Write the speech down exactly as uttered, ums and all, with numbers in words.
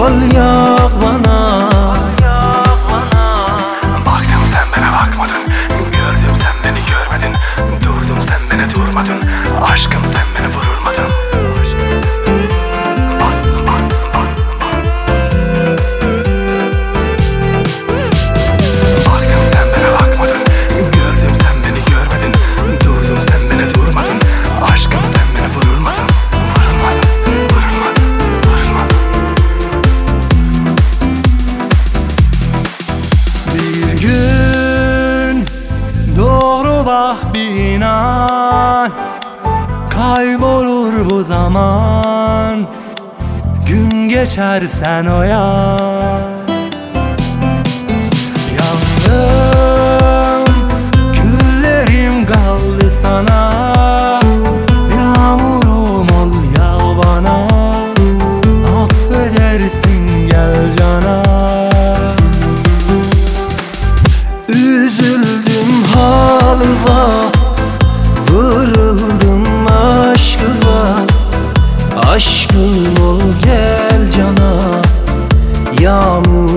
al yak bana. Baktım sen bana bakmadın, gördüm sen beni görmedin, durdum sen beni durmadın, aşkım sen beni vurulmadın. Baktım sen bana bakmadın, gördüm sen beni görmedin, durdum sen beni durmadın, aşkım sen beni vurulmadın. Vurulmadın, vurulmadın, vurulmadın. Bir gün doğru bak bir inan, kaybolur bu zaman. Gün geçer sen oyan. Yandım, küllerim kaldı sana. Yağmurum ol yağ bana, affedersin gel cana. Üzüldüm halva, vırıldım aşkıma. Aşkım ol gel cana, yağmur